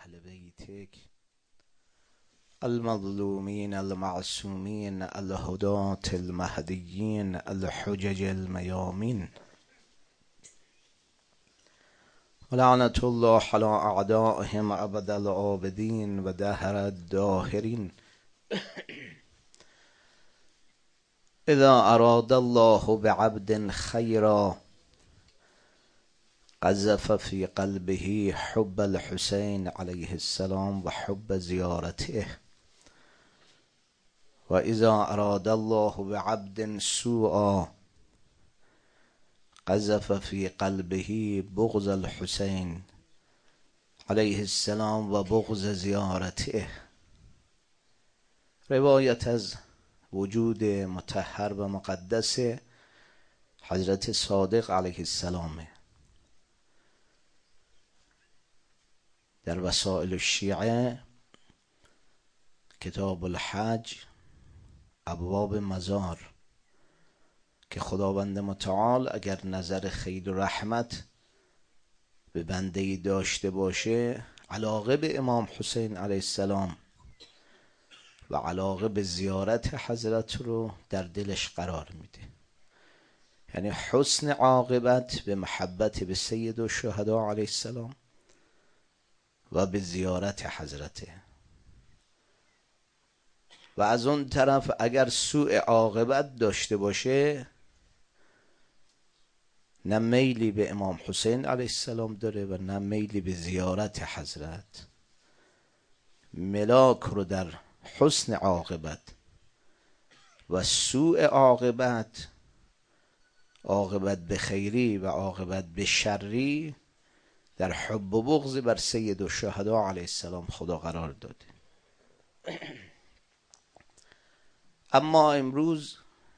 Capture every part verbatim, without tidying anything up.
أهل بيتك المظلومين المعصومين الهداة المهديين الحجج الميامين، ولعنة الله على أعدائهم أبد العابدين ودهر الداهرين. إذا أراد الله بعبد خيرا قذف في قلبه حب الحسين عليه السلام وحب زيارته، وإذا أراد الله بعبد سوءا قذف في قلبه بغض الحسين عليه السلام و بغض زیارته. روایت از وجود مطهر و مقدس حضرت صادق علیه السلام در وسائل الشیعه، کتاب الحج، ابواب مزار، که خداوند متعال اگر نظر خیر و رحمت به بنده‌ای داشته باشه، علاقه به امام حسین علیه السلام و علاقه به زیارت حضرت رو در دلش قرار میده. یعنی حسن عاقبت به محبت به سید الشهدا علیه السلام و به زیارت حضرته، و از اون طرف اگر سوء عاقبت داشته باشه، نه میلی به امام حسین علیه السلام داره و نه میلی به زیارت حضرت. ملاک رو در حسن عاقبت و سوء عاقبت، عاقبت به خیری و عاقبت به شری، در حب و بغض بر سید الشهدا علیه السلام خدا قرار داده. اما امروز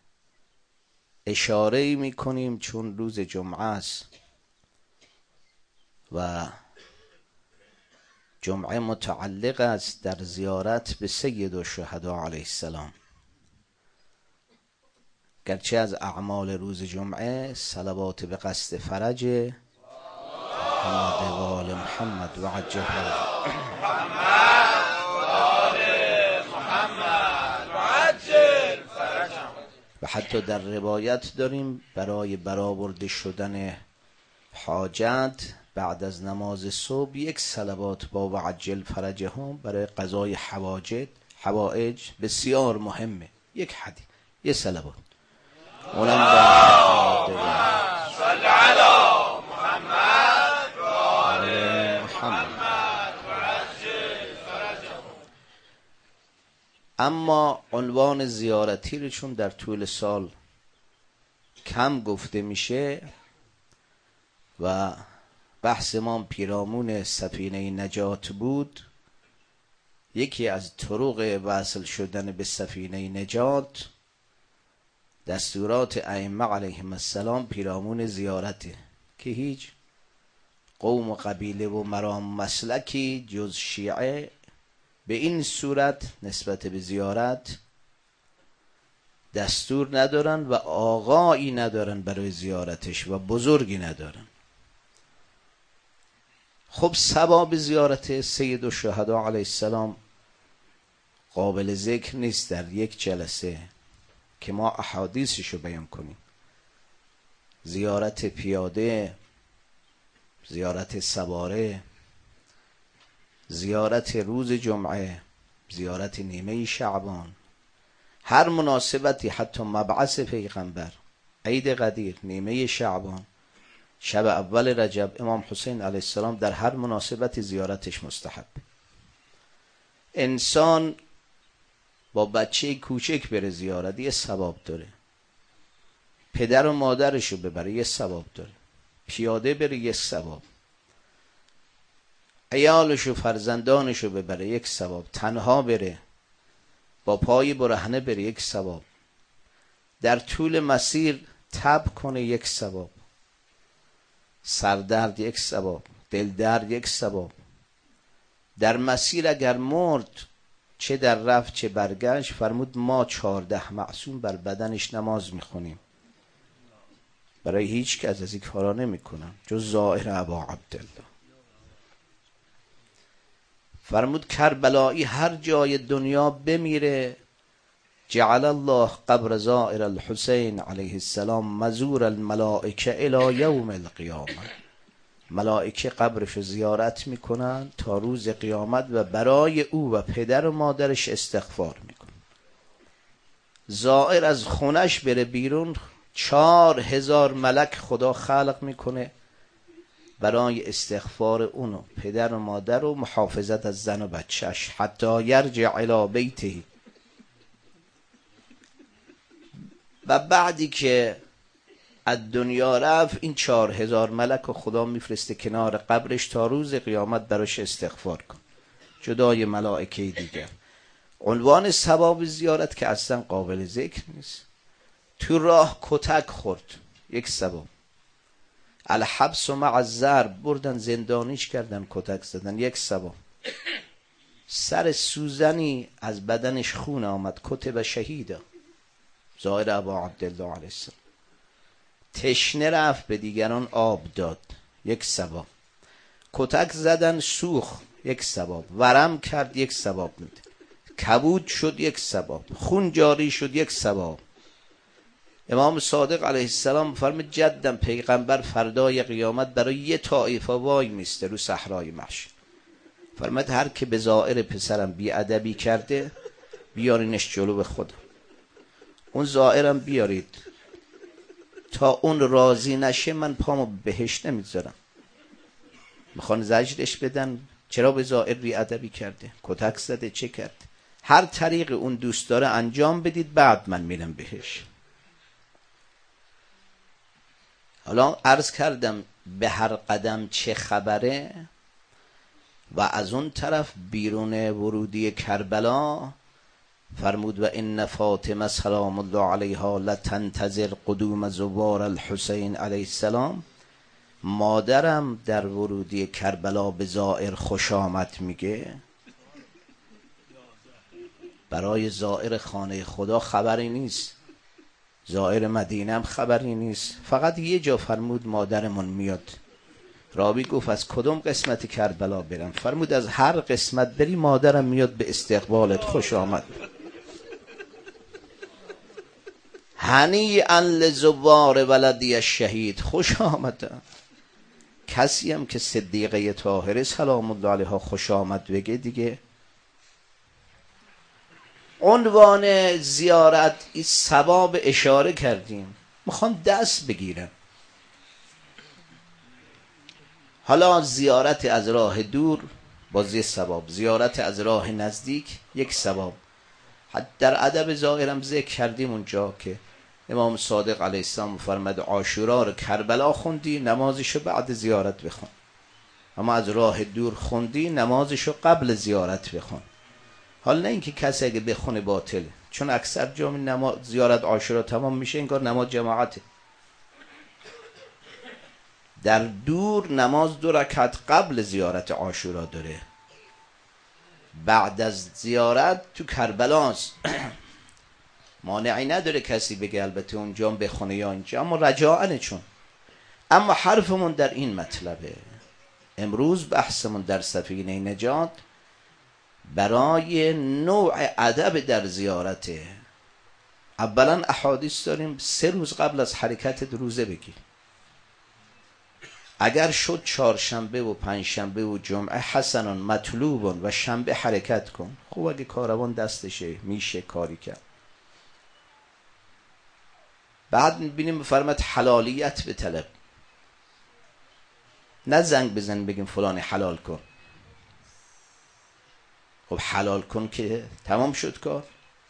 اشاره می کنیم چون روز جمعه است و جمعه متعلق است در زیارت به سید الشهدا علیه السلام، گرچه از اعمال روز جمعه صلوات به قصد فرج محمد و آل محمد و عجل و حتی در روایت داریم برای برآورده شدن حاجت بعد از نماز صبح یک صلوات با و عجل فرجهم برای قضای حواجت حوائج بسیار مهمه. یک حدیث، یک صلوات اونم با صلی علی محمد و آل محمد و عجل فرجهم. اما عنوان زیارتی رو چون در طول سال کم گفته میشه و بحث ما پیرامون سفینه نجات بود، یکی از طرق وصل شدن به سفینه نجات دستورات ائمه علیهم السلام پیرامون زیارته، که هیچ قوم و قبیله و مرام مسلکی جز شیعه به این صورت نسبت به زیارت دستور ندارن و آقایی ندارن برای زیارتش و بزرگی ندارن. خب ثواب زیارت سید الشهدا علیه السلام قابل ذکر نیست در یک جلسه که ما احادیثشو بیان کنیم. زیارت پیاده، زیارت سواره، زیارت روز جمعه، زیارت نیمه شعبان، هر مناسبتی، حتی مبعث پیغمبر، عید قدیر، نیمه شعبان، شب اول رجب، امام حسین علیه السلام در هر مناسبت زیارتش مستحب. انسان با بچه کوچک بره زیارت یه ثواب داره، پدر و مادرشو ببره یه ثواب داره، پیاده بره یه ثواب، عیالشو فرزندانشو ببره یک ثواب، تنها بره با پای برهنه بره یک ثواب، در طول مسیر تب کنه یک ثواب، سردرد یک ثواب، دلدرد یک ثواب، در مسیر اگر مرد چه در رفت چه برگشت، فرمود ما چهارده معصوم بر بدنش نماز میخونیم، برای هیچ کس از این کارا نمیکنم جز زائر ابا عبدالله. فرمود کربلایی هر جای دنیا بمیره جعل الله قبر زائر الحسین علیه السلام مزور الملائکه الی یوم القیامه. ملائکه قبرش زیارت میکنن تا روز قیامت و برای او و پدر و مادرش استغفار میکنن. زائر از خونش بره بیرون، چهار هزار ملک خدا خلق میکنه برای استغفار اونو پدر و مادر و محافظت از زن و بچهش حتی یرجع الی بیته. و بعدی که از دنیا رفت این چهار هزار ملک و خدا میفرسته کنار قبرش تا روز قیامت براش استغفار کن، جدای ملائکه دیگر. عنوان ثواب زیارت که اصلا قابل ذکر نیست. تو راه کتک خورد، یک ثواب. الحبس و مع الضرب، بردن زندانیش کردن، کتک زدن، یک ثواب. سر سوزنی از بدنش خون آمد، کتب شهیدا، زائر ابا عبدالله علیه السلام. تشنه رفت به دیگران آب داد، یک ثواب. کتک زدن سوخ، یک ثواب. ورم کرد، یک ثواب میده. کبود شد، یک ثواب. خون جاری شد، یک ثواب. امام صادق علیه السلام فرمود جدم پیغمبر فردای قیامت برای یه طایفه وای میسته رو صحرای محشر. فرمود هر که به زائر پسرم بی ادبی کرده بیارینش جلو به خدا، اون زائرم بیارید، تا اون راضی نشه من پامو بهش نمیذارم. میخوان زجرش بدن، چرا به زائر بی ادبی کرده، کتک زده، چه کرد؟ هر طریق اون دوست داره انجام بدید، بعد من میرم بهش. حالا عرض کردم به هر قدم چه خبره. و از اون طرف بیرون ورودی کربلا فرمود و ان فاطمه سلام الله علیها لتنتظر قدوم زوار الحسین علیه السلام. مادرم در ورودی کربلا به زائر خوش آمد میگه. برای زائر خانه خدا خبری نیست، زائر مدینه هم خبری نیست. فقط یه جا فرمود مادرمون میاد. راوی گفت از کدوم قسمت کربلا برم؟ فرمود از هر قسمت بری مادرم میاد به استقبالت، خوش آمد. هنیئا لزوار ولدی الشهید، خوش آمد. کسی هم که صدیقه طاهره سلام الله علیها خوش آمد بگه دیگه. عنوان زیارت این ثواب اشاره کردیم، میخوان دست بگیرن. حالا زیارت از راه دور بازی ثواب، زیارت از راه نزدیک یک ثواب. در ادب زائرم ذکر کردیم اونجا که امام صادق علیه السلام فرمود عاشورا رو کربلا خوندی نمازشو بعد زیارت بخون، اما از راه دور خوندی نمازشو قبل زیارت بخون. حالا نه اینکه کسی اگه بخونه باطله، چون اکثر جامع نماز زیارت عاشورا تمام میشه انگار نماز جماعته. در دور نماز دو رکعت قبل زیارت عاشورا داره، بعد از زیارت تو کربلاست. مانعی نداره کسی بگه البته اونجا بخونه یا اینجا، اما رجاءنه. چون اما حرفمون در این مطلبه، امروز بحثمون در سفینه نجات برای نوع ادب در زیارته. اولا احادیث داریم سه روز قبل از حرکت روزه بگی. اگر شد چهارشنبه و پنجشنبه و جمعه حسنان مطلوبون و شنبه حرکت کن. خوب اگه کاروان دستشه میشه کاری کرد. بعد میبینیم فرمت حلالیت به طلب، نه زنگ بزن بگیم فلان حلال کن. خب حلال کن که تمام شد کار.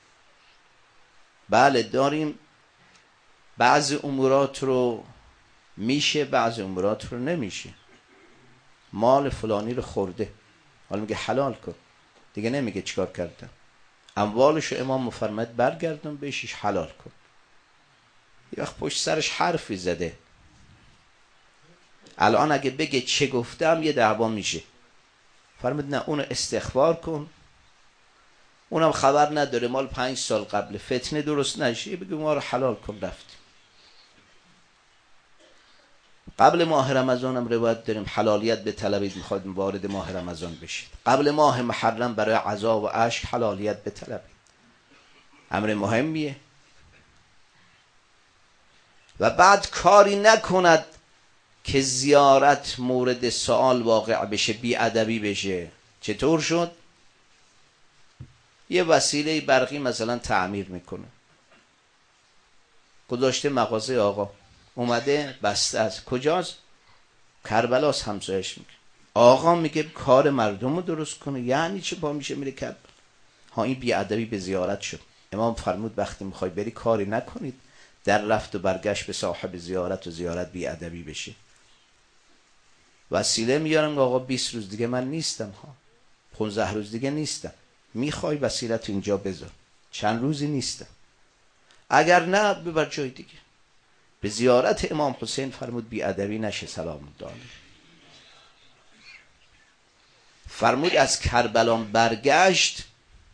بله داریم بعض امورات رو میشه، بعض امورات رو نمیشه. مال فلانی رو خورده، حالا میگه حلال کن، دیگه نمیگه چیکار کردم. اموالشو امام فرمود برگردون بهشش حلال کن. یه وقت پشت سرش حرفی زده، الان اگه بگه چه گفتم یه دعوا میشه. فرمود نه، اونو استغفار کن، اونم خبر نداره مال پنج سال قبل، فتنه درست نشه، بگه ما رو حلال کن رفتیم. قبل ماه رمضان هم روایت داریم حلالیت به طلبید، میخواد وارد ماه رمضان بشید. قبل ماه محرم برای عزا و اشک حلالیت به طلبید، امر مهمیه. و بعد کاری نکند که زیارت مورد سوال واقع بشه، بی ادبی بشه. چطور شد؟ یه وسیله برقی مثلا تعمیر میکنه، گذاشته مغازه آقا، اومده بسته است. کجاست؟ کربلاست. همسایش میگه آقا میگه کار مردم رو درست کنه، یعنی چه پا میشه میره کربلا؟ ها، این بی ادبی به زیارت شد. امام فرمود وقتی میخوای بری کاری نکنید در رفت و برگشت به صاحب زیارت و زیارت بی ادبی بشه. وسیله میارم آقا بیست روز دیگه من نیستم، ها پانزده روز دیگه نیستم، میخوای وسیلت اینجا بذار، چند روزی نیستم، اگر نه ببر جای دیگه. به زیارت امام حسین فرمود بی ادبی نشه. سلام الله علیه. فرمود از کربلا برگشت،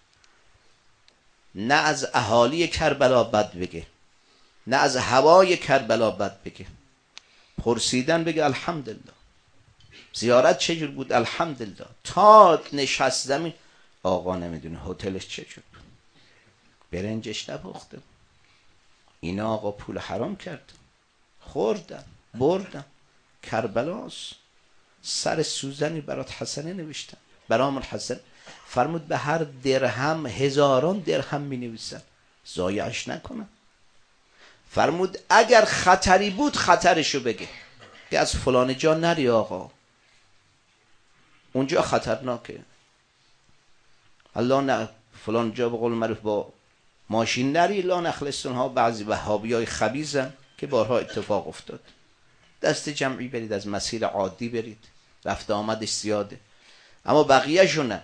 نه از اهالی کربلا بد بگه، نه از هوای کربلا بد بگه. پرسیدن بگه الحمدلله. زیارت چجور بود؟ الحمدلله. تا نشست زمین آقا نمیدونه هتلش چجور بود، برنجش نپخته، اینا آقا پول حرام کرد، خوردن بردن. کربلاست، سر سوزنی برات حسنه نوشتن، برامون حسن. فرمود به هر درهم هزاران درهم می نویسن، ضایعش نکنن. فرمود اگر خطری بود خطرشو بگه، که از فلان جا نری آقا، اونجا خطرناکه. الله نه فلان جا به قول معروف با ماشین نری، لا نخلصون ها. بعضی وهابی های خبیثن که بارها اتفاق افتاد. دست جمعی برید، از مسیر عادی برید، رفت آمدش زیاده، اما بقیه شونه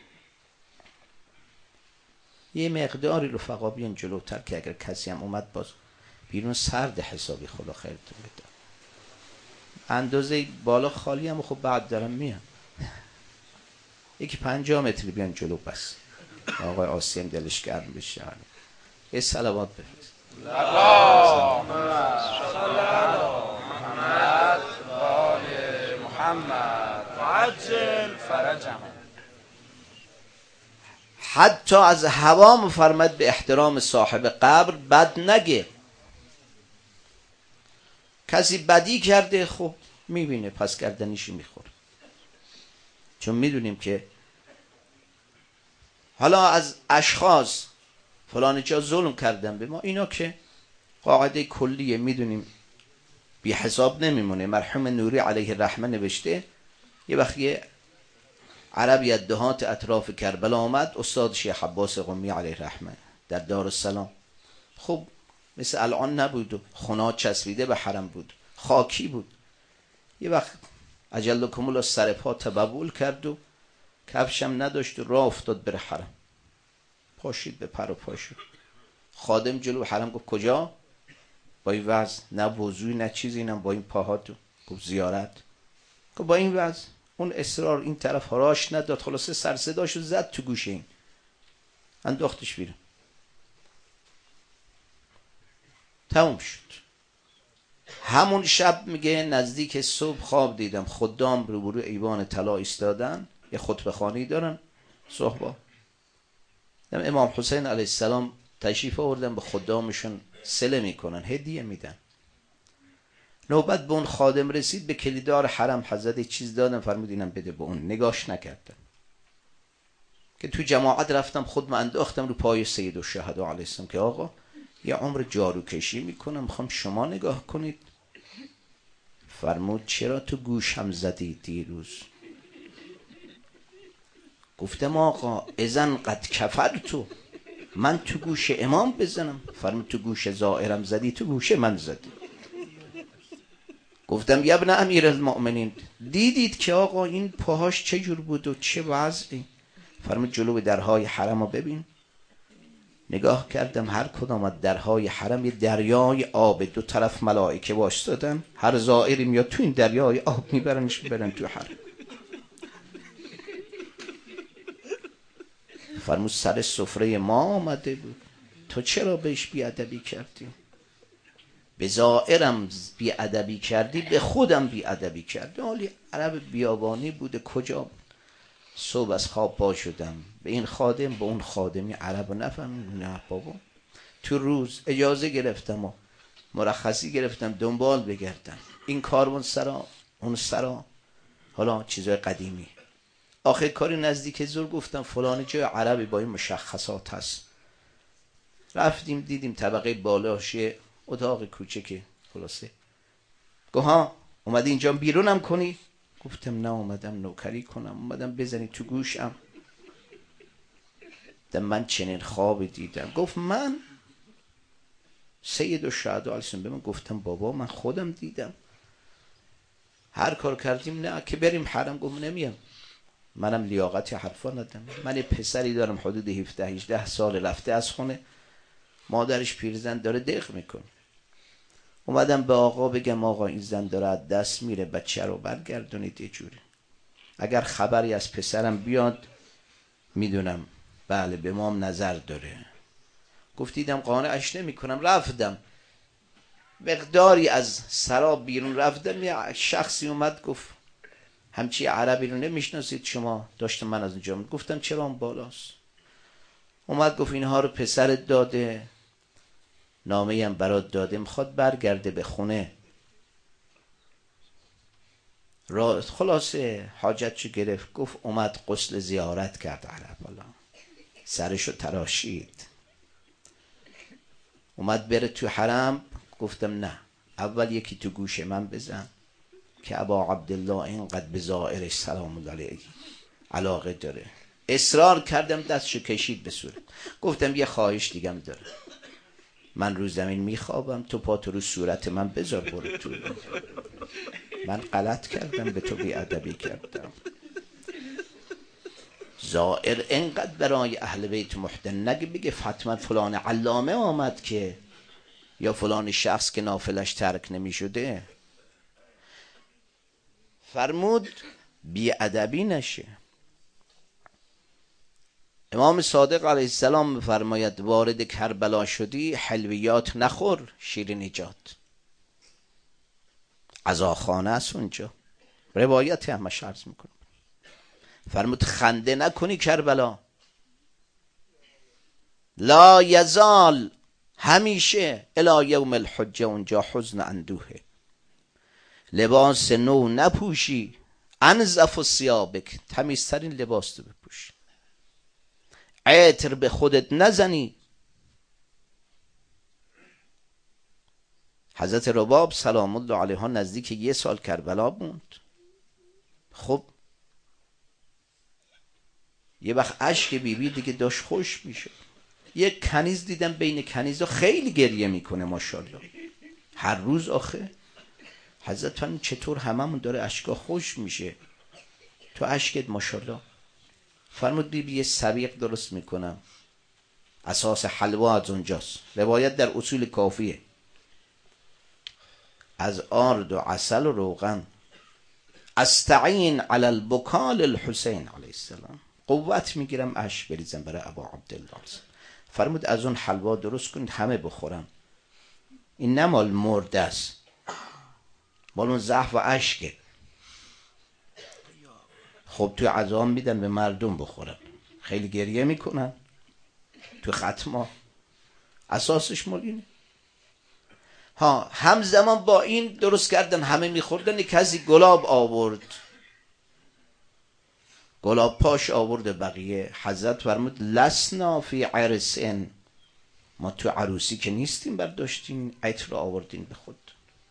یه مقداری رفقا بیان جلوتر که اگر کسی هم اومد باز بیرون سرد حسابی، خدا خیرتون بده. اندازه بالا خالی هم خب بعد دارم میان، یکی پنجاه متری بیان جلو بس. آقای آسیم دلش گرم بشه. یه صلوات بفرست. اللهم صل علی محمد و آل محمد و عجل فرجهم. حتی از هوا مفرمد به احترام صاحب قبر بد نگه. کسی بدی کرده خب میبینه پس گردنیشو میخوره، چون میدونیم که حالا از اشخاص فلان جا ظلم کردن به ما، اینا که قاعده کلیه میدونیم بی حساب نمیمونه. مرحوم نوری علیه الرحمه نوشته یه وقتی عربی از دهات اطراف کربلا آمد، استاد شیخ عباس قمی علیه الرحمه در دارالسلام، خب مثل الان نبود و خونات چسبیده به حرم بود، خاکی بود. یه وقت اجلکم الله سر پا تبول کرد و کفشم نداشت و راه افتاد بره حرم، پاشید به پر و پاشو. خادم جلو حرم گفت کجا؟ با این وضع نه وضوی نه چیزی، اینم با این پاهاتو. گفت زیارت. گفت با این وضع. اون اصرار این طرف هراش نداد، خلاصه سر صداشو زد تو گوشه این، انداختش بیرون، تموم شد. همون شب میگه نزدیک صبح خواب دیدم خدام روبرو ایوان طلا ایستادن، یه خطبه خوانی دارن صحبا. امام حسین علیه السلام تشریف آوردن به خدامشون صله میکنن، هدیه میدن. نوبت به اون خادم رسید، به کلیدار حرم حضرت چیز دادن، فرمودینم بده به اون، نگاش نکردن. که تو جماعت رفتم خودم انداختم رو پای سید الشهدا علیه السلام که آقا یه عمر جارو کشی میکنم، میخوام شما نگاه کنید. فرمود چرا تو گوشم زدی دیروز؟ گفتم آقا اذن قد کفرتو، من تو گوش امام بزنم؟ فرمود تو گوش زائرم زدی، تو گوش من زدی. گفتم یا ابن امیر المؤمنین دیدید که آقا این پاهاش چجور بود و چه وضعی؟ فرمود جلو درهای حرم رو ببین. نگاه کردم هر کدام از درهای حرم یه دریای آب، دو طرف ملائکه واشتادن، هر زائری میاد تو این دریای آب میبرنش میبرن تو حرم. فرمود سر سفره ما آمده بود، تو چرا بهش بیادبی کردی؟ به زائرم بی ادبی کردی به خودم بی ادبی کردی. حالی عرب بیابانی بوده کجا بود. صبح از خواب پا شدم به این خادم به اون خادمی عرب نفهمیم. نه بابا، تو روز اجازه گرفتم و مرخصی گرفتم دنبال بگردم این کارون سرا اون سرا، حالا چیزای قدیمی. آخر کاری نزدیک زور گفتم فلان جای عربی با این مشخصات هست. رفتیم دیدیم طبقه بالاش اتاق کوچکه. خلاصه گوها اومدی اینجا بیرونم کنی؟ گفتم نه اومدم نوکری کنم، اومدم بزنی تو گوشم. دم من چنین خوابی دیدم. گفت من سید الشهدا علیه به من. گفتم بابا من خودم دیدم. هر کار کردیم نه که بریم حرم. گفت نمیم. منم لیاقت حرفا ندارم. من یه پسری دارم حدود هفده هجده سال رفته از خونه، مادرش پیرزن داره دق میکنه. اومدم به آقا بگم آقا این زن داره از دست میره، بچه رو برگردونید یه جوری. اگر خبری از پسرم بیاد میدونم بله به مام نظر داره. گفت دیدم قانعش نمی کنم. رفتم مقداری از سرا بیرون رفتم، یه شخصی اومد گفت همچی عربی رو نمیشناسید شما؟ داشتم من از اونجا. گفتم چرا اون بالاست. اومد گفت اینها رو پسرت داده، نامه هم برات داده، میخواد برگرده به خونه. را خلاصه حاجتشو گرفت. گفت اومد غسل زیارت کرد عرب، حالا سرشو تراشید. اومد بره تو حرم. گفتم نه، اول یکی تو گوش من بزن که ابا عبدالله اینقدر به زائرش سلام الله علیه علاقه داره. اصرار کردم، دستشو کشید به صورت. گفتم یه خواهش دیگم داره، من رو زمین میخوابم، تو پاتو رو صورت من بذار برو تو. من غلط کردم به تو بی ادبی کردم. زائر اینقدر برای اهل بیت محتن نگه بگه حتما فلان علامه آمد که یا فلان شخص که نافلش ترک نمی شده. فرمود بی ادبی نشه. امام صادق علیه السلام میفرماید وارد کربلا شدی حلویات نخور، شیر نجات. عزاخانه است اونجا، روایت همش عرض میکنم. فرمود خنده نکنی کربلا. لا یزال، همیشه الی یوم الحجه اونجا حزن اندوهه. لباس نو نپوشی، انظف الثیابک، تمیزترین لباس تو بپوشی. عطر به خودت نزنی. حضرت رباب سلام الله علیها نزدیک یه سال کربلا موند. خب یه وقت اشک بیبی دیگه داشت خوش میشه. یک کنیز دیدم بین کنیزا خیلی گریه میکنه ماشاءالله هر روز. آخه حضرت فرمود چطور هممون داره اشکا خوش میشه تو اشکت ماشاءالله. فرمود بیبی یه سبیق درست میکنم، اساس حلوا از اونجاست. روایت در اصول کافیه، از آرد و عسل و روغن. استعین علی البکال الحسین علیه السلام، قوت میگیرم اشک بریزم برای ابا عبدالله. فرمود از اون حلوا درست کنید همه بخورم. این نه مال مرده است، مال اون زهو و اشکه. خب توی عزام میدن به مردم بخورن، خیلی گریه میکنن تو ختما. اساسش مال اینه. ها همزمان با این درست کردن همه میخوردن. کسی گلاب آورد، گلاب پاش آورد بقیه. حضرت فرمود لسنا فی عرسن، ما تو عروسی که نیستیم برداشتین عطر رو آوردین به خود.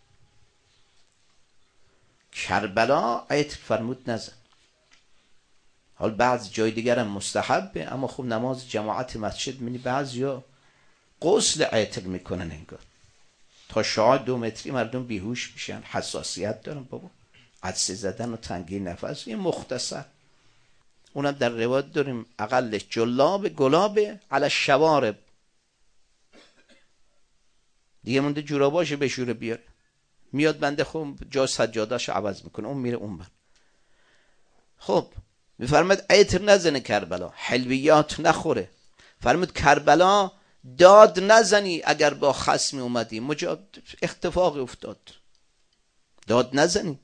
کربلا عطر فرمود نزن. حال بعض جای دیگر هم مستحبه، اما خب نماز جماعت مسجد منی بعضیا غسل عطر میکنن انگار تا شعاع دو متری مردم بیهوش میشن. حساسیت دارن بابا، عطسه زدن و تنگی نفس. یه مختصر اونم در روایت داریم اقلش جلاب گلاب علی الشوارب. دیگه مونده جوراباشو بشوره بیاره، میاد بنده خب جا سجاده‌شو عوض میکنه، اون میره اون بر. خب میفرماد عطر نزنه کربلا، حلویات نخوره. فرمود کربلا داد نزنی اگر با خصمی اومدی، مجاد اختفاقی افتاد، داد نزنی.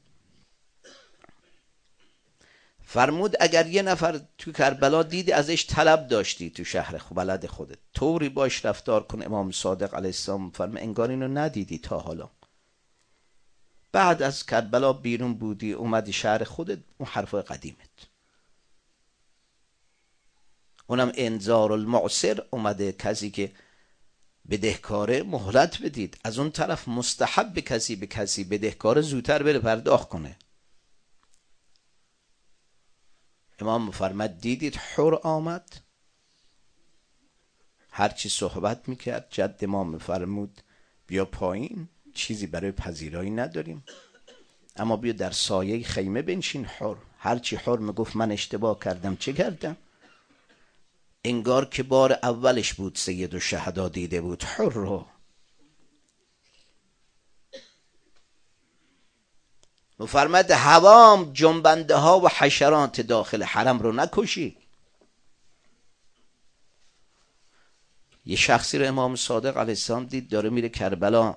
فرمود اگر یه نفر تو کربلا دیدی ازش طلب داشتی تو شهر بلد خودت، طوری باش رفتار کن. امام صادق علیه السلام فرمود انگار اینو ندیدی تا حالا. بعد از کربلا بیرون بودی اومدی شهر خودت، اون حرفای قدیمت، اونم انذار المعسر اومده، کسی که بدهکاره مهلت بدید. از اون طرف مستحب کسی به کسی بدهکاره زودتر بره پرداخت کنه. امام فرمود دیدید حر آمد، هرچی صحبت میکرد جد امام فرمود بیا پایین، چیزی برای پذیرایی نداریم، اما بیا در سایه خیمه بنشین. حر هرچی حر میگفت من اشتباه کردم، چه کردم؟ انگار که بار اولش بود سید الشهدا دیده بود حر رو. فرمود حوام جنبنده ها و حشرات داخل حرم رو نکشی. یه شخصی رو امام صادق علیه السلام دید داره میره کربلا.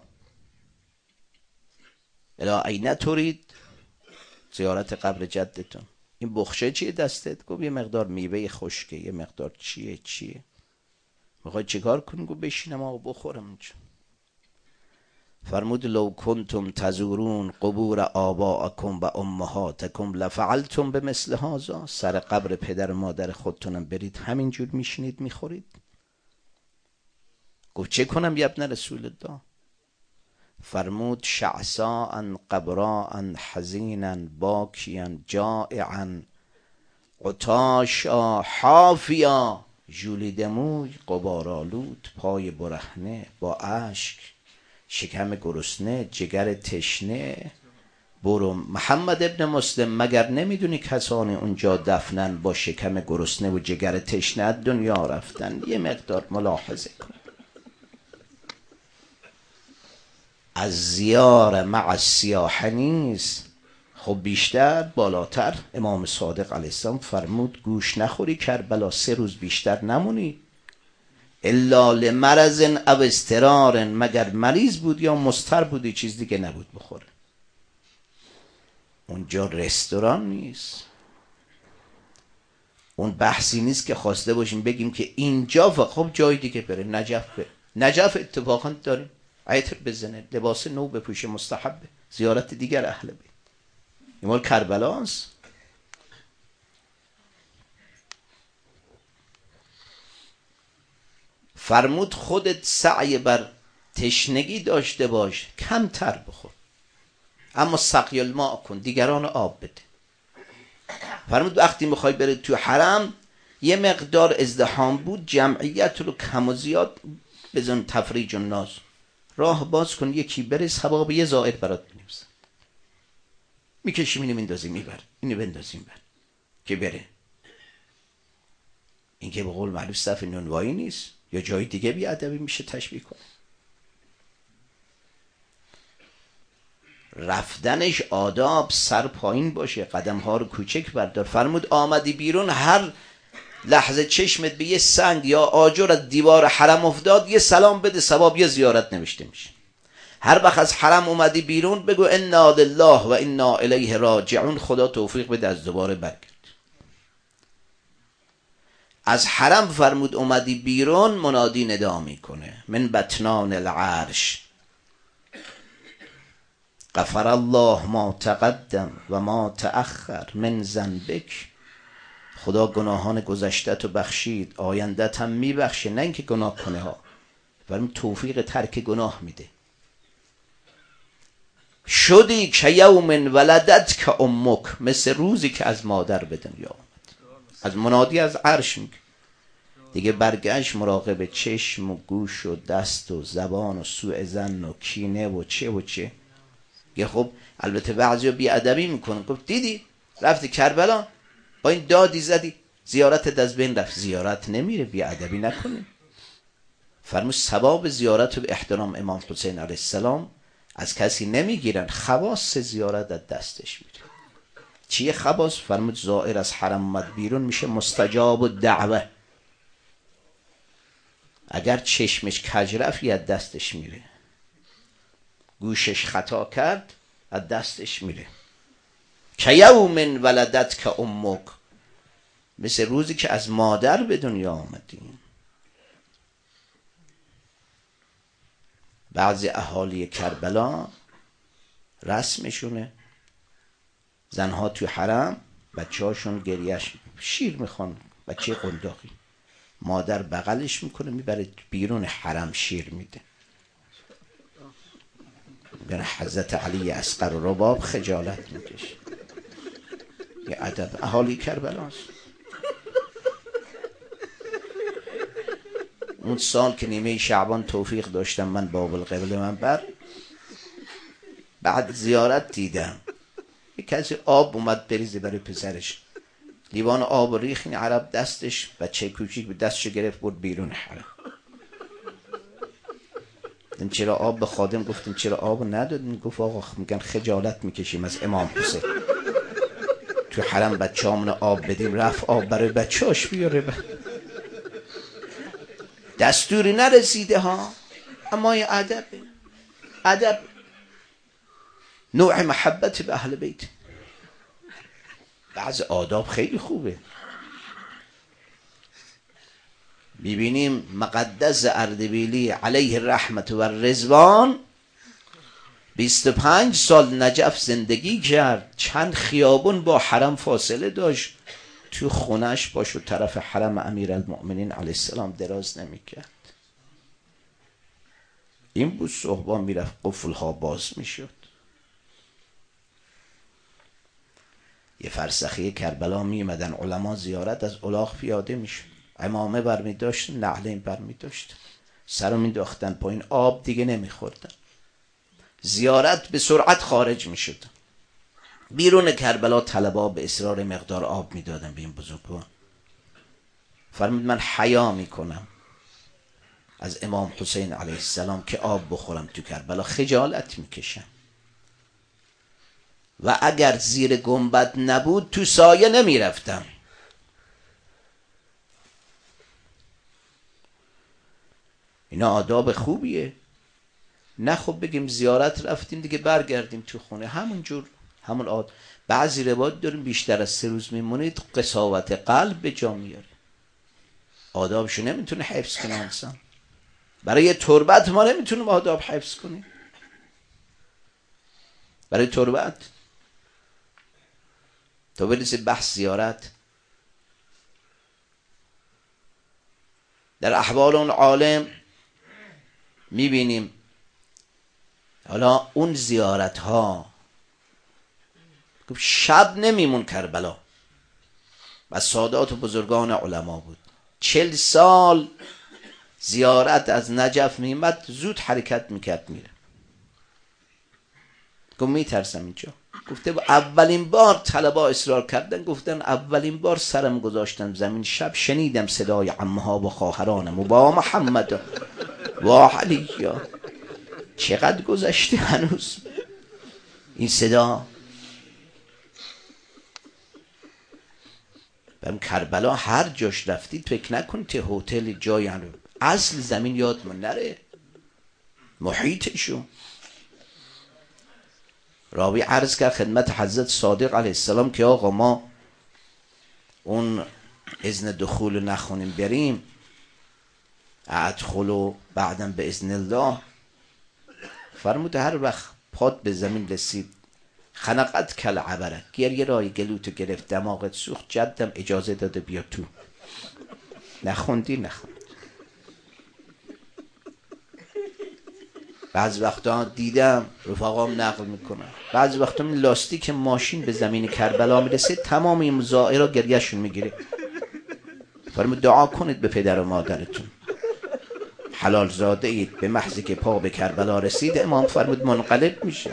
الا این ترید؟ زیارت قبر جدتون. این بخشه چیه دستت؟ گفت یه مقدار میوه خشکه. یه مقدار چیه چیه؟ میخوای چیکار کنی؟ گفت بشینم و بخورم. فرمود لو کنتم تزورون قبور آباءکم و امهاتکم لفعلتم بمثل هذا. سر قبر پدر مادر خودتونم برید همینجور میشینید میخورید. گفت چه کنم یا ابن رسول الله؟ فرمود شعثاء قبراء حزینا باکیا جائعا عطاشا حافیا. ژولیده موی، غبارآلود، پای برهنه، با اشک، شکم گرسنه، جگر تشنه. برو محمد ابن مسلم، مگر نمیدونی کسانی اونجا دفنن با شکم گرسنه و جگر تشنه دنیا رفتن؟ یه مقدار ملاحظه کن. از زیار مع السیاح نیست. خب بیشتر بالاتر امام صادق علیه السلام فرمود گوش نخوری کربلا، سه روز بیشتر نمونی. الا لمرض او اضطرار، مگر مریض بود یا مضطر بودی، چیز دیگه نبود بخوره. اونجا رستوران نیست، اون بحثی نیست که خواسته باشیم بگیم که اینجا و خب جای دیگه بره. نجف بره، نجف اتفاقا داریم عطر بزنه، لباس نو بپوشه، مستحبه. زیارت دیگر اهل بیت. این مال کربلاست. فرمود خودت سعی بر تشنگی داشته باش، کمتر بخور، اما سقی الماء کن، دیگران آب بده. فرمود وقتی میخوای بری تو حرم یه مقدار ازدحام بود، جمعیت رو کم و زیاد بزن، تفریج و ناز، راه باز کن، یکی بره ثواب یه زائر برات بنویسن. میکشیم اینو میندازیم میبر، اینو بندازیم بر که بره. این که به قول معروف صف نونوایی نیست، یا جای دیگه بی ادبی میشه تشبیه کنه. رفتنش آداب، سر پایین باشه، قدم ها رو کوچک بردار. فرمود آمدی بیرون، هر لحظه چشمت به یه سنگ یا آجر از دیوار حرم افتاد، یه سلام بده، ثواب یه زیارت نوشته میشه. هر وقت از حرم اومدی بیرون بگو انا لله و انا الیه راجعون، خدا توفیق بده از دوباره برگرد. از حرم فرمود اومدی بیرون، منادی ندا میکنه من بطنان العرش غفر الله ما تقدم و ما تأخر من ذنبک. خدا گناهان گذشتت رو بخشید، آیندت هم میبخشه، نه اینکه گناه کنه ها، فرمود توفیق ترک گناه میده. شدی که یوم ولدت که امک، مثل روزی که از مادر به دنیا آمد. از منادی از عرش میگه دیگه، برگشت مراقب چشم و گوش و دست و زبان و سوء ظن و کینه و چه و چه. یه خب البته بعضیا بی ادبی میکنن، گفت دیدی رفتی کربلا با این دادی زدی زیارت از بین رفت. زیارت نمیره، بی ادبی نکنه. فرمود ثواب زیارت و به احترام امام حسین علیه السلام از کسی نمیگیرن، خواص زیارت از دستش میره. چیه خواص؟ فرمود زائر از حرم اومد بیرون میشه مستجاب الدعوه. اگر چشمش کج رفت از دستش میره، گوشش خطا کرد از دستش میره. که یوم ولدت که امک، مثل روزی که از مادر به دنیا آمدیم. بعضی اهالی کربلا رسمشونه زنها توی حرم بچه هاشون گریهش شیر میخوان، بچه قنداقی، مادر بغلش میکنه میبره بیرون حرم شیر میده. بین حضرت علی اصغر و رباب خجالت میکشه. یه ادب اهالی کربلاست. اون سال که نیمه شعبان توفیق داشتم من باب القبله منبر، بعد زیارت دیدم یک کسی آب اومد بریزه برای پسرش، لیوان آب ریخ، این عرب دستش بچه کوچیک به دستش گرفت برد بیرون حرم. گفتم چرا آب به خادم، گفتم چرا آب ندادین؟ گفت آقا میگن خجالت میکشیم از امام حسین تو حرم بچه همون آب بدیم. رفت آب برای بچه هاش بیاره، دستوری نرسیده ها، اما یه ادب ادب نوع محبت به اهل بیت. بعض آداب خیلی خوبه. ببینیم مقدس اردبیلی علیه رحمت و رضوان بیست و پنج سال نجف زندگی کرد، چند خیابون با حرم فاصله داشت، تو خونش باش و طرف حرم امیرالمؤمنین علیه السلام دراز نمیکرد. این بود صحبان میرفت قفلها باز میشد. یه فرسخی کربلا میمدن علما زیارت، از الاغ پیاده میشد، عمامه برمی داشتن، نعلین برمی داشتن، سرو مینداختن پایین، آب دیگه نمیخوردن. زیارت به سرعت خارج میشد. بیرون کربلا طلبا به اصرار مقدار آب میدادن به این بزرگوار. فرمود من حیا میکنم از امام حسین علیه السلام که آب بخورم تو کربلا، خجالت میکشم. و اگر زیر گنبد نبود تو سایه نمیرفتم. اینا آداب خوبیه. نه خب بگیم زیارت رفتیم دیگه برگردیم تو خونه همونجور همون آد. بعضی روایت داریم بیشتر از سه روز میمونید قساوت قلب به جا میاره. آدابشو نمیتونه حفظ کنه انسان. برای تربت ما نمیتونیم آداب حفظ کنیم. برای تربت تو برسی بحث زیارت. در احوال اون عالم میبینیم حالا اون زیارت ها شب نمیمون کربلا و سادات و بزرگان علما بود. چل سال زیارت از نجف میمد، زود حرکت میکرد میره. گفت میترسم اینجا. گفته اولین بار طلبا اصرار کردن، گفتن اولین بار سرم گذاشتم زمین، شب شنیدم صدای عمها و خواهرانم و با محمد و علی. چقدر گذشته هنوز این صدا. برم کربلا هر جاش رفتید فکر نکنید که هتل جای هنو. اصل زمین یادمون نره، محیطشو. راوی عرض کرد خدمت حضرت صادق علیه السلام که آقا ما اون اذن دخول نخونیم بریم، ادخلو بعدم به اذن الله. فرمود هر وقت پاد به زمین رسید خنقت کل عبره، گریه رای گلوتو گرفت، دماغت سوخت، جدم اجازه داده بیا تو. نخوندی نخوند. بعض وقتا دیدم رفقام نقل میکنن، بعض وقتا این لاستیک ماشین به زمین کربلا میرسه تمام این زائرها گریهشون میگیره. فرمود دعا کنید به پدر و مادرتون، حلال زاده اید، به محضی که پا به کربلا رسید امام فرمود منقلب میشه.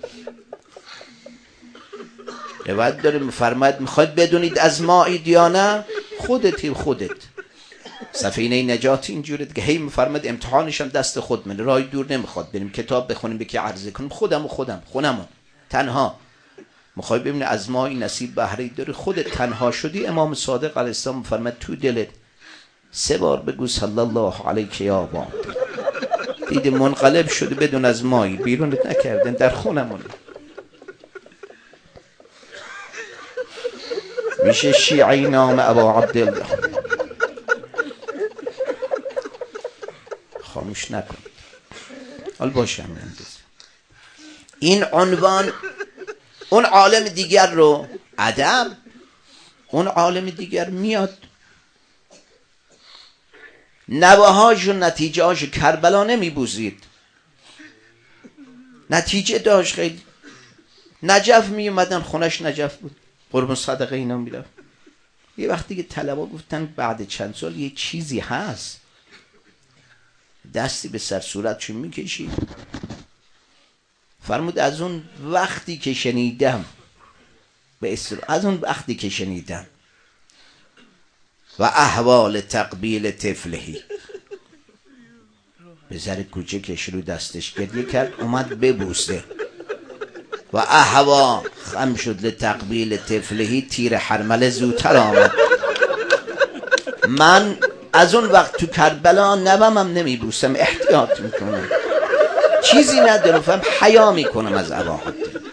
روایت داریم فرمود میخواید بدونید از ما اید یا نه، خودتی خودت. سفینه نجات اینجوره که هی میفرماد امتحانشم دست خود من، راه دور نمیخواد بریم کتاب بخونیم به کی عرضه کنیم، خودم و خودم خونمون تنها. میخوای ببینی از ما این نصیب بهره داری، خودت تنها شدی. امام صادق علیه السلام فرمود تو دلت سه بار بگو صلی الله علیک یا ابا. دیده منقلب شده بدون از مایی بیرونت نکردن در خونمون. میشه شیعی نام ابا عبدالله. خاموش نکن. حال باشم این عنوان. اون عالم دیگر رو ادب، اون عالم دیگر میاد نواهاش و نتیجه هاش کربلا نمیبوزید، نتیجه داشت. خیلی نجف می اومدن، خونش نجف بود، قربون صدقه اینا میرفت. یه وقتی که طلبا گفتن بعد چند سال یه چیزی هست، دستی به سر صورتشون میکشید. فرمود از اون وقتی که شنیدم، به اصطلاح از اون وقتی که شنیدم و احوال تقبیل طفلهی، به سر کوچکش رو دستش گریه کرد، اومد ببوسه و احوا خم شد لتقبیل طفلهی، تیر حرمله زودتر آمد. من از اون وقت تو کربلا نبمم نمیبوسم، احتیاط میکنم، چیزی ندارم، فهم حیا میکنم از ابا.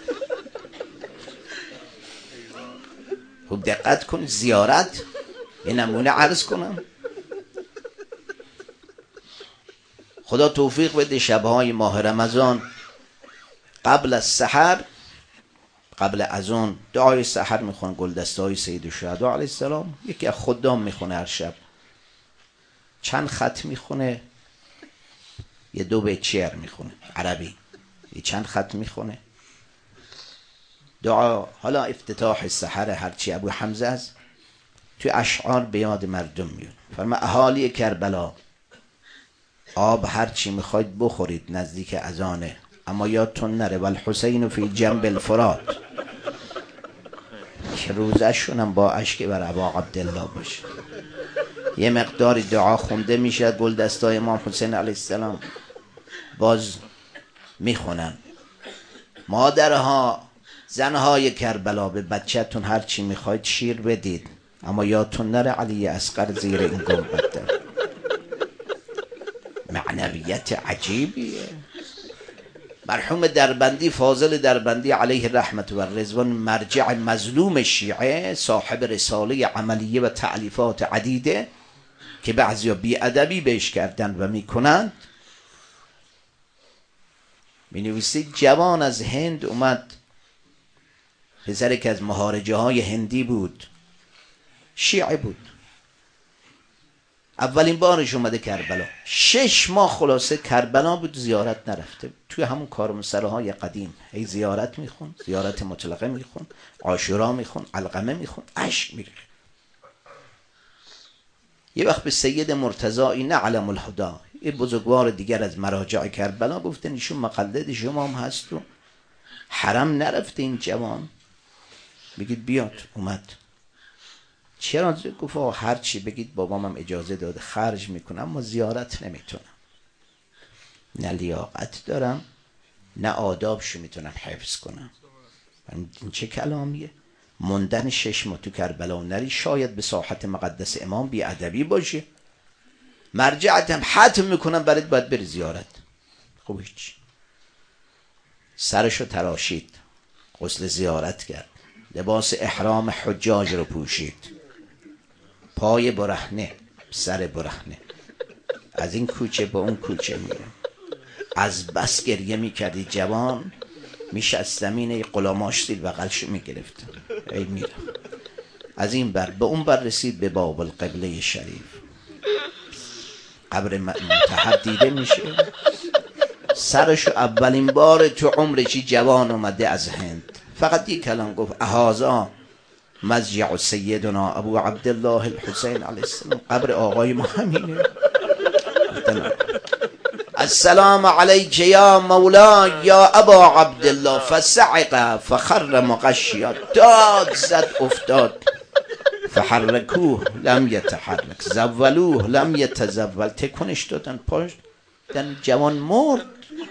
خب دقت کن، زیارت یه نمونه عرض کنم. خدا توفیق بده شبهای ماه رمضان قبل از سحر، قبل از اون دعای سحر میخونه، گلدسته های سید الشهدا علیه السلام. یکی از خدام میخونه هر شب، چند خط میخونه، یه دو بیت شعر میخونه عربی، یه چند خط میخونه دعا. حالا افتتاح سحر هرچی ابو حمزه است، توی اشعار به یاد مردم میاد. فرما اهالی کربلا، آب هرچی میخواید بخورید نزدیک اذانه، اما یادتون نره والحسین فی جنب الفرات، که روزشون هم با اشک بر ابا عبدالله باشه. یه مقدار دعا خونده میشه، گلدستای امام حسین علیه السلام باز میخونن. مادرها، زنهای کربلا، به بچه‌تون هر چی میخواید شیر بدید، اما یادتون نره علی اصغر زیر این گنبد داره. معنویت عجیبیه. مرحوم دربندی، فاضل دربندی علیه رحمت و رضوان، مرجع مظلوم شیعه، صاحب رساله عملیه و تألیفات عدیده که بعضیا بی‌ادبی بهش کردن و میکنند، می نویسید جوان از هند اومد، پسر که از مهارجه های هندی بود، شیعه بود، اولین بارش اومده کربلا، شش ماه خلاصه کربلا بود، زیارت نرفته. توی همون کارمسرهای قدیم هی زیارت میخون، زیارت مطلقه میخون، عاشورا میخون، علقمه میخون، عشق میره. یه وقت به سید مرتضایی نعلم الهدا، یه بزرگوار دیگر از مراجع کربلا، گفتن ایشون مقلد شما هم هست و حرم نرفته این جوان، بگید بیاد. اومد. چرا؟ گفت هر چی بگید بابام هم اجازه داده، خرج میکنم، اما زیارت نمیتونم، نه لیاقت دارم نه آدابشو میتونم حفظ کنم. این چه کلامیه؟ موندن شش ماه تو کربلا و نری، شاید به ساحت مقدس امام بی ادبی باشه، مرجعت هم حتم میکنم برات باید بری زیارت. خب هیچ. سرشو تراشید، غسل زیارت کرد، لباس احرام حجاج رو پوشید، پای برهنه، سر برهنه، از این کوچه به اون کوچه میره. از بس گریه میکردی جوان، میشه از زمین غلاماش زیر بغلشو میگرفت، ای میره. از این بر به اون بر رسید، به باب القبله شریف، قبر مطهر دیده میشه. سرشو اولین بار تو عمرشی جوان اومده از هند، فقط یک کلام گفت اهازا مضجع سیدنا ابو عبدالله الحسین علیه السلام، قبر آقای ما همینه. السلام علیک یا مولا یا ابا عبدالله، فصعق فخر مغشیا، داد زد افتاد، فحرکوه لم یتحرک، زولوه لم یتزول، تکونش دادن پاش، دن جوان مرد.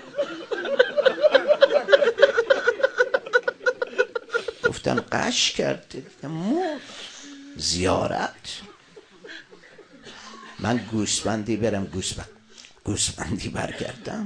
گفتن قش کرده، مرد. زیارت من گوسفندی برم گوسفند گوسفندی برگردم؟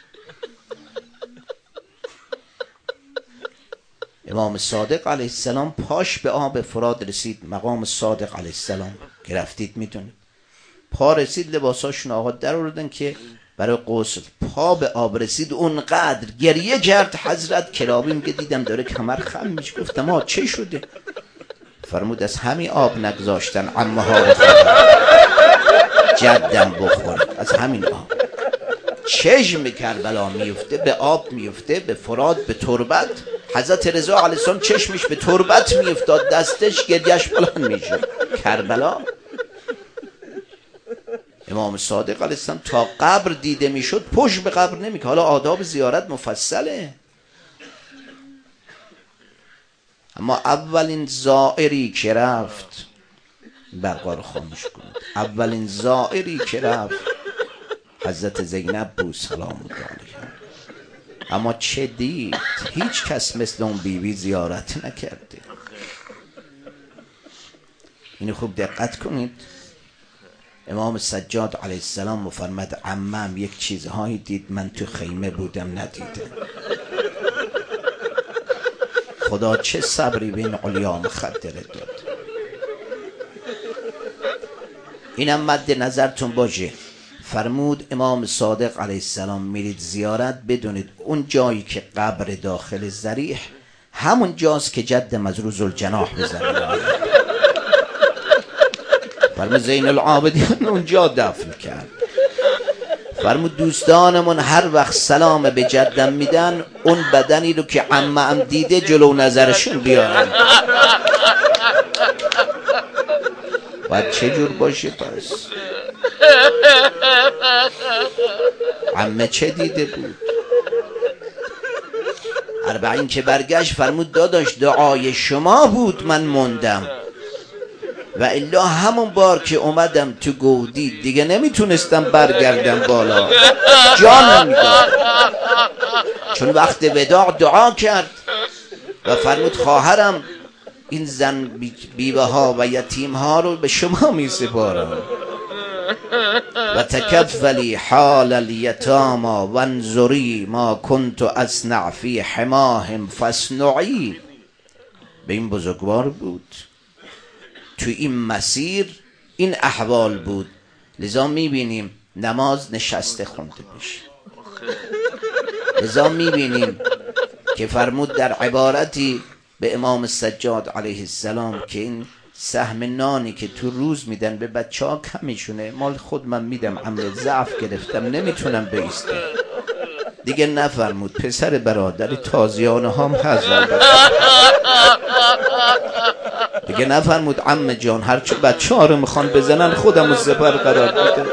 امام صادق علیه السلام پاش به آب فرات رسید، مقام صادق علیه السلام که رفتید میدونید، پا رسید لباساشون آقا در آوردن که برای غسل، پا به آب رسید اونقدر گریه کرد حضرت کلابی میگه دیدم داره کمر خم میشه. گفتم آه چه شده؟ فرمود از همین آب نگذاشتن عمه ها بخورن جدم بخورن، از همین آب. چشم کربلا میفته به آب میفته، به فرات، به تربت. حضرت رضا علیه السلام چشمش به تربت میافتاد، دستش گریهش بلند میشه. کربلا. امام صادق علیه السلام تا قبر دیده میشد پشت به قبر نمیکرد. حالا آداب زیارت مفصله، اما اولین زائری که رفت، برقا رو خاموش کنید، اولین زائری که رفت حضرت زینب بود سلام الله علیها. اما چه دید؟ هیچ کس مثل اون بیبی زیارت نکرده. اینو خوب دقت کنید. امام سجاد علیه السلام مفرمد عمم یک چیزهایی دید من تو خیمه بودم ندیدم. خدا چه صبری به این علیا مخدره داد. اینم مد نظرتون باشه. فرمود امام صادق علیه السلام میرید زیارت بدونید اون جایی که قبر داخل ضریح همون جاست که جد مزرو ذوالجناح بزنه. فرمود زین العابدین اونجا دفن کرد. فرمود دوستانمون هر وقت سلام به جدم میدن اون بدنی رو که عمه ام دیده جلو نظرشون بیارن. باید چه جور باشه پس؟ عمه چه دیده بود؟ اربعین که برگشت فرمود داداش دعای شما بود من موندم، و الا همون بار که اومدم تو گودی دیگه نمیتونستم برگردم بالا، جانم میداد. چون وقت وداع دعا کرد و فرمود خواهرم این زن بیوه ها و یتیم ها رو به شما می سپارم و تکفلی حال الیتاما وانظری ما کنت اصنع فی حماهم فاصنعی. به این بزرگوار بود، تو این مسیر این احوال بود. لذا میبینیم نماز نشسته خونده بشه. لذا میبینیم که فرمود در عبارتی به امام سجاد علیه السلام که این سهم نانی که تو روز میدن به بچه ها کمیشونه، مال خود من میدم عمل ضعف گرفتم نمیتونم بیستم دیگه. نفرمود پسر برادری تازیانه هم هزار دیگه. نفرمود عمه جان هرچه بچه ها رو میخوان بزنن خودم رو سپر قرار بده.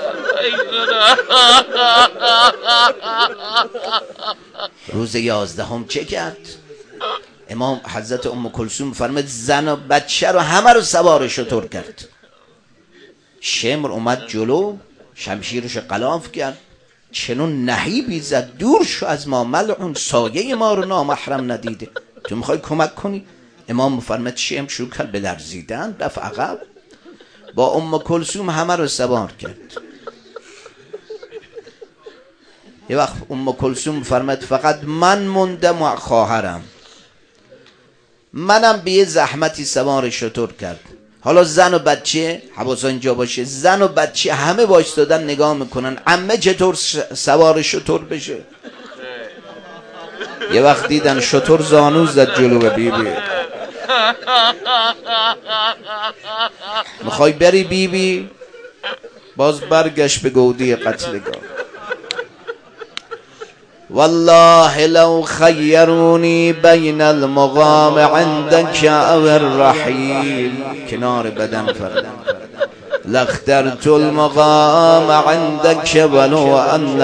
روز یازدهم چه کرد؟ امام حضرت ام کلثوم فرمود زن و بچه رو همه رو سوار شتر کرد. شمر اومد جلو شمشیرش غلاف کرد، چنون نهیبی زد دور شو از ما ملعون، سایه ما رو نامحرم ندیده، تو میخوای کمک کنی؟ امام فرمود شمر شروع کرد به لرزیدن، رفت عقب، با ام کلثوم همه رو سوار کرد. یه وقت ام کلثوم فرمود فقط من موندم و خواهرم، منم به یه زحمتی سوار شتر کرد. حالا زن و بچه حواس اینجا باشه، زن و بچه همه وایستادن نگاه میکنن عمه چطور سوار شتر بشه. یه وقت دیدن شتر زانو زد جلو بی بی. میخوای بری بی بی؟ باز برگشت به گودی قتلگاه. والله لو خیرونی بین المقام عندك او الرحیل، کنار بدن فردن، لاخترت المقام عندك ولو ان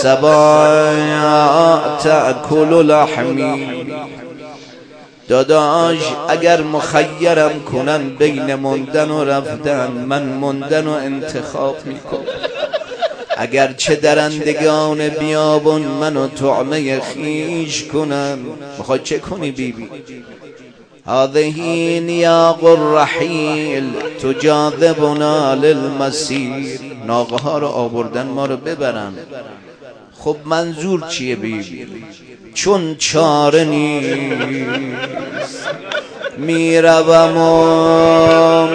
السباع تأكل لحمی. داداش اگر مخیرم کنن بین موندن و رفتن، من موندن و انتخاب میکنم. اگر چه درندگان بیابون منو طعمه خیش کنن، میخوای چه کنی بی بی؟ هذه نیاق الرحیل تجاذبنا للمسیر. ناقه ها رو آوردن ما رو ببرن. خب منظور چیه بیبی؟ چون چاره نیست میروم و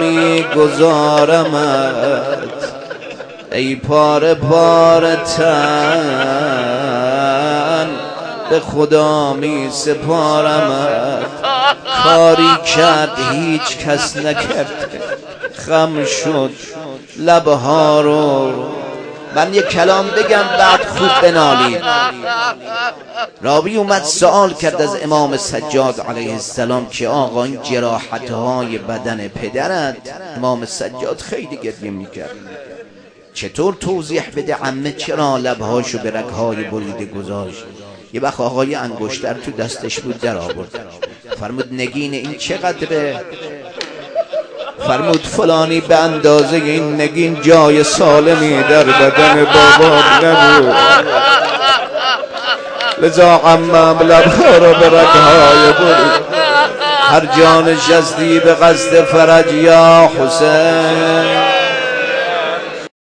میگذارمت ای پاره پاره تن به خدا می سپارمت. کاری کرد هیچ کس نکرد، خم شد لبها رو. من یک کلام بگم بعد خوب بنالید. راوی اومد سوال کرد از امام سجاد علیه السلام که آقا این جراحت‌های بدن پدرت؟ امام سجاد خیلی گریه میکرد. چطور توضیح بده عمه چرا لبهاشو به رگ‌های بریده گذاشت؟ یه وقت آقای انگشتر تو دستش بود در آورد، فرمود نگین این چقدره؟ فرمود فلانی به اندازه این نگین جای سالمی در بدن بابا نبود، لذا عمم لبها رو به رگ‌های برید. هر جا نشستی به قصد فرج یا حسین،